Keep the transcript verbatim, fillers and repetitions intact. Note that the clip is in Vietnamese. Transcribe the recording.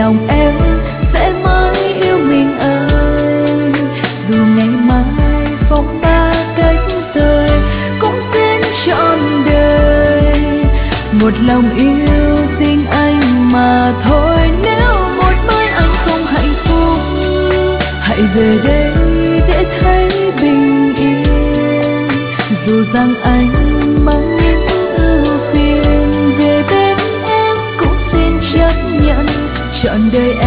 lòng em sẽ mãi yêu mình ơi. Dù ngày mai phong ba cách rời, cũng xin trọn đời một lòng yêu riêng anh mà thôi. Nếu một mai anh không hạnh phúc, hãy về đây để thấy bình yên. Dù rằng anh mang những ưu phiền, về bên em cũng xin chấp nhận trọn đời em.